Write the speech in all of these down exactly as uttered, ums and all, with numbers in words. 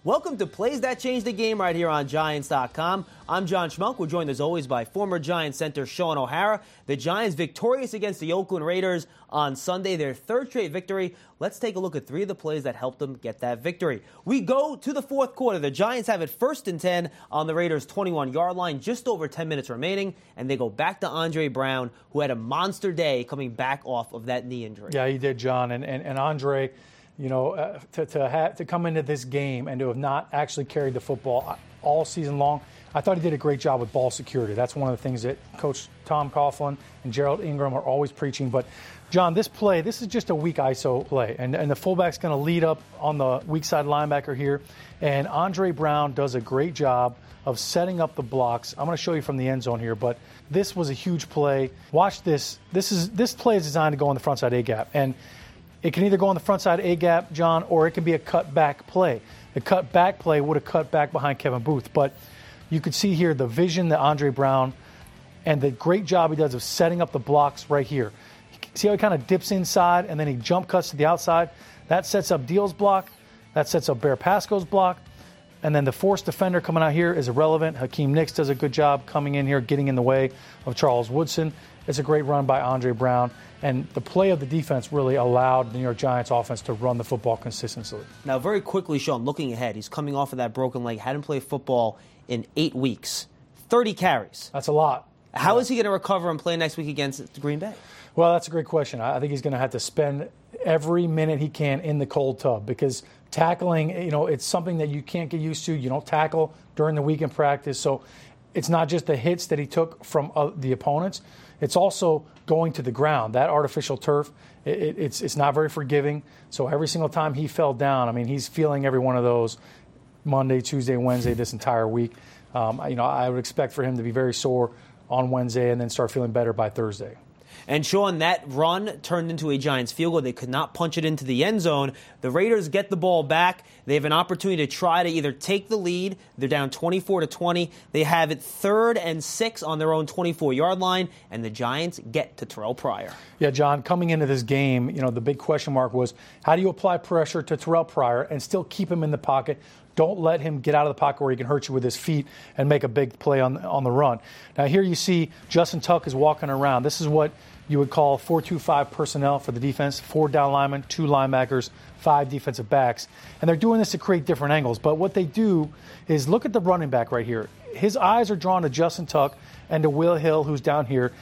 Welcome to Plays That Change the Game right here on Giants dot com. I'm John Schmuck. We're joined as always by former Giants center Sean O'Hara. The Giants victorious against the Oakland Raiders on Sunday, their third straight victory. Let's take a look at three of the plays that helped them get that victory. We go to the fourth quarter. The Giants have it first and ten on the Raiders' twenty-one-yard line, just over ten minutes remaining, and they go back to Andre Brown, who had a monster day coming back off of that knee injury. Yeah, he did, John. And, and, and Andre, you know, uh, to to, have, to come into this game and to have not actually carried the football all season long, I thought he did a great job with ball security. That's one of the things that Coach Tom Coughlin and Gerald Ingram are always preaching. But, John, this play, this is just a weak I S O play. And, and the fullback's going to lead up on the weak side linebacker here. And Andre Brown does a great job of setting up the blocks. I'm going to show you from the end zone here, but this was a huge play. Watch this. This is this play is designed to go on the front side A-gap. And it can either go on the front side A-gap, John, or it can be a cut back play. The cut back play would have cut back behind Kevin Booth. But you could see here the vision that Andre Brown and the great job he does of setting up the blocks right here. See how he kind of dips inside and then he jump cuts to the outside? That sets up Deal's block. That sets up Bear Pasco's block. And then the forced defender coming out here is irrelevant. Hakeem Nicks does a good job coming in here, getting in the way of Charles Woodson. It's a great run by Andre Brown. And the play of the defense really allowed the New York Giants offense to run the football consistently. Now, very quickly, Sean, looking ahead, he's coming off of that broken leg, hadn't played football in eight weeks. thirty carries. That's a lot. How yeah. is he going to recover and play next week against Green Bay? Well, that's a great question. I think he's going to have to spend every minute he can in the cold tub because tackling, you know, it's something that you can't get used to. You don't tackle during the week in practice. So it's not just the hits that he took from uh, the opponents. It's also going to the ground. That artificial turf, it, it, it's it's not very forgiving. So every single time he fell down, I mean, he's feeling every one of those Monday, Tuesday, Wednesday, this entire week. Um, you know, I would expect for him to be very sore on Wednesday and then start feeling better by Thursday. And, Sean, that run turned into a Giants field goal. They could not punch it into the end zone. The Raiders get the ball back. They have an opportunity to try to either take the lead. They're down twenty-four to twenty. They have it third and six on their own twenty-four-yard line, and the Giants get to Terrell Pryor. Yeah, John, coming into this game, you know, the big question mark was how do you apply pressure to Terrell Pryor and still keep him in the pocket? Don't let him get out of the pocket where he can hurt you with his feet and make a big play on on the run. Now, here you see Justin Tuck is walking around. This is what you would call four two five personnel for the defense, four down linemen, two linebackers, five defensive backs. And they're doing this to create different angles. But what they do is look at the running back right here. His eyes are drawn to Justin Tuck and to Will Hill, who's down here.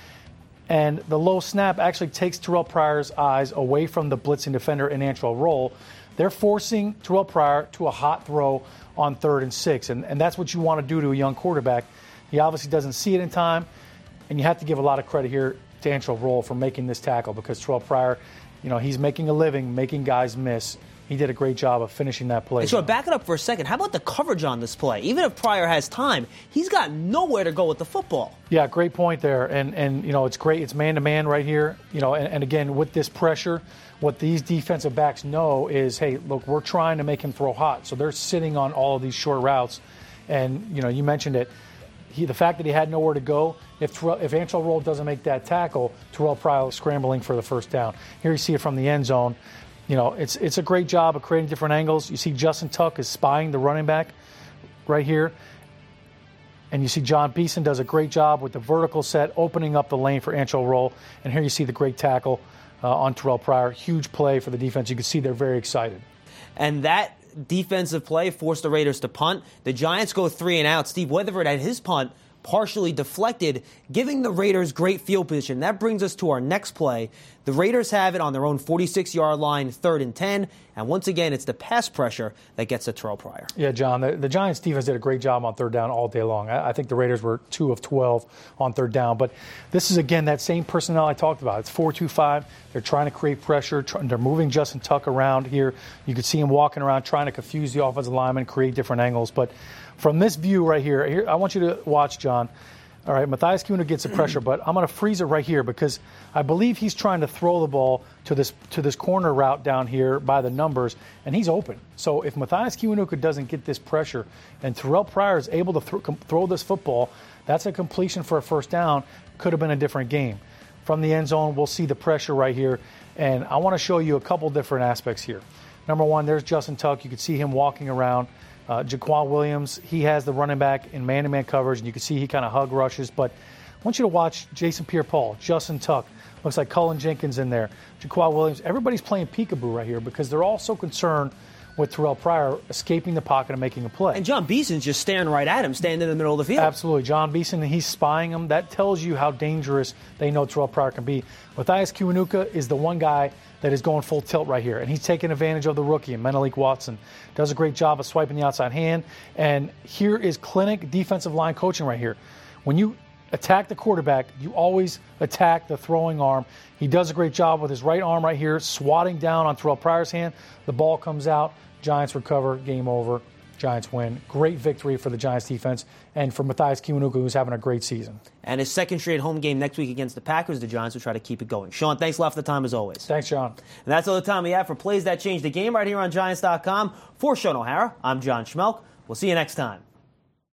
And the low snap actually takes Terrell Pryor's eyes away from the blitzing defender in Antrel Roll. They're forcing Terrell Pryor to a hot throw on third and six. And, and that's what you want to do to a young quarterback. He obviously doesn't see it in time. And you have to give a lot of credit here to Antrel Roll for making this tackle because Terrell Pryor, you know, he's making a living, making guys miss. He did a great job of finishing that play. So back it up for a second. How about the coverage on this play? Even if Pryor has time, he's got nowhere to go with the football. Yeah, great point there. And, and you know, it's great. It's man-to-man right here. You know, and, and again, with this pressure, what these defensive backs know is, hey, look, we're trying to make him throw hot. So they're sitting on all of these short routes. And, you know, you mentioned it. He, the fact that he had nowhere to go, if Terrell, if Antrel Roll doesn't make that tackle, Terrell Pryor is scrambling for the first down. Here you see it from the end zone. You know, it's it's a great job of creating different angles. You see Justin Tuck is spying the running back right here. And you see John Beeson does a great job with the vertical set, opening up the lane for Antrel Roll. And here you see the great tackle uh, on Terrell Pryor. Huge play for the defense. You can see they're very excited. And that defensive play forced the Raiders to punt. The Giants go three and out. Steve Weatherford had his punt partially deflected, giving the Raiders great field position. That brings us to our next play. The Raiders have it on their own forty-six-yard line, third and ten. And once again, it's the pass pressure that gets to Terrell Pryor. Yeah, John, the, the Giants defense did a great job on third down all day long. I, I think the Raiders were two of twelve on third down. But this is, again, that same personnel I talked about. It's four two five. They're trying to create pressure. Try, they're moving Justin Tuck around here. You could see him walking around trying to confuse the offensive lineman, create different angles. But from this view right here, here I want you to watch, John. All right, Matthias Kuna gets the pressure, but I'm going to freeze it right here because I believe he's trying to throw the ball to this to this corner route down here by the numbers, and he's open. So if Matthias Kiwanuka doesn't get this pressure and Terrell Pryor is able to th- throw this football, that's a completion for a first down. Could have been a different game. From the end zone, we'll see the pressure right here, and I want to show you a couple different aspects here. Number one, there's Justin Tuck. You can see him walking around. Uh, Jaquan Williams, he has the running back in man-to-man coverage, and you can see he kind of hug rushes. But I want you to watch Jason Pierre-Paul, Justin Tuck. Looks like Cullen Jenkins in there. Jaquan Williams. Everybody's playing peekaboo right here because they're all so concerned with Terrell Pryor escaping the pocket and making a play. And John Beeson's just staring right at him, standing in the middle of the field. Absolutely. John Beeson, he's spying him. That tells you how dangerous they know Terrell Pryor can be. Matthias Kiwanuka is the one guy that is going full tilt right here, and he's taking advantage of the rookie, and Menelik Watson. Does a great job of swiping the outside hand. And here is clinic defensive line coaching right here. When you attack the quarterback, you always attack the throwing arm. He does a great job with his right arm right here, swatting down on Terrell Pryor's hand. The ball comes out. Giants recover. Game over. Giants win. Great victory for the Giants defense and for Matthias Kiwanuka, who's having a great season. And his second straight home game next week against the Packers. The Giants will try to keep it going. Sean, thanks a lot for the time as always. Thanks, John. And that's all the time we have for Plays That Change the Game right here on Giants dot com. For Sean O'Hara, I'm John Schmelk. We'll see you next time.